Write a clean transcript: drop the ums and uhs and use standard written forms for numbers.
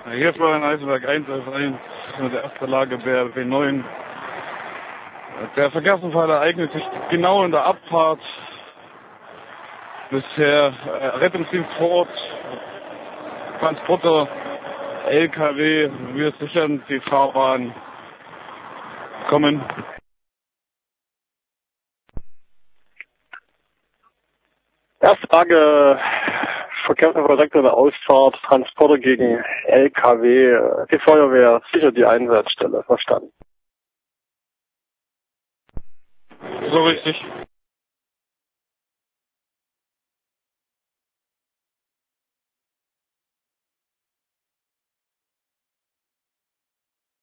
Hier ist Florian Eisenberg 111 mit der ersten Lage BRW 9. Der Verkehrsunfall ereignet sich genau in der Abfahrt. Bisher Rettungsdienst vor Ort, Transporter, LKW, wir sichern die Fahrbahn. Kommen. Erste Lage, Verkehrsunfall direkt an der Ausfahrt, Transporter gegen LKW, die Feuerwehr sichert die Einsatzstelle, verstanden. So richtig.